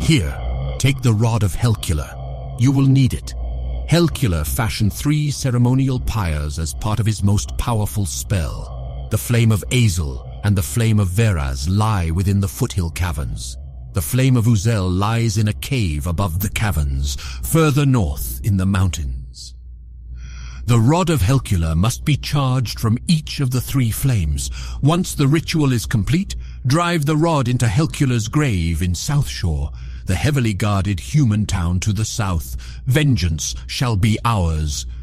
Here, take the Rod of Helcula. You will need it. Helcula fashioned 3 ceremonial pyres as part of his most powerful spell. The Flame of Azel and the Flame of Veraz lie within the foothill caverns. The Flame of Uzel lies in a cave above the caverns, further north in the mountains. The Rod of Helcula must be charged from each of the 3 flames. Once the ritual is complete, drive the rod into Helcula's grave in Southshore, the heavily guarded human town to the south. Vengeance shall be ours.